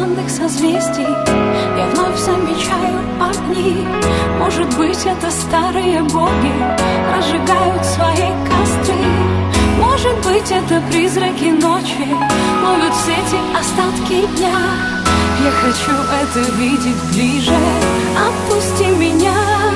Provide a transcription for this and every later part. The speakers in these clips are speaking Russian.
туманных созвездий я вновь замечаю огни. Может быть, это старые боги разжигают свои костры. Может быть, это призраки ночи ловят в сети остатки дня. Я хочу это видеть ближе, отпусти меня.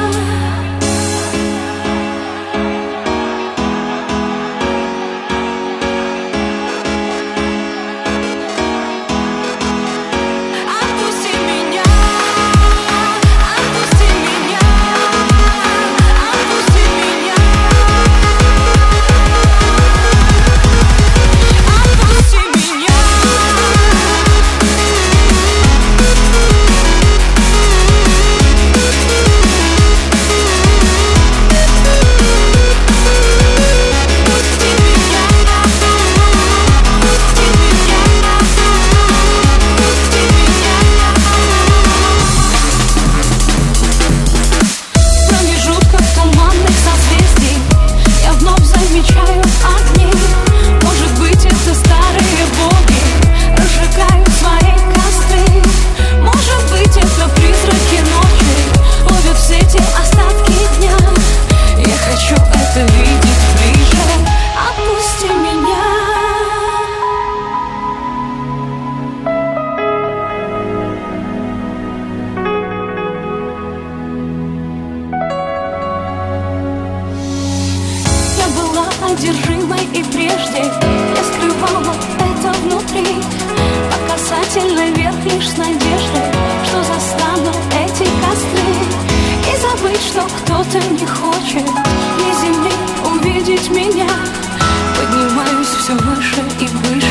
Одержимой и прежде я скрывала это внутри, по касательной вверх лишь с надеждой, что застану эти костры. И забыть, что кто-то не хочет ни земли увидеть меня. Поднимаюсь все выше и выше.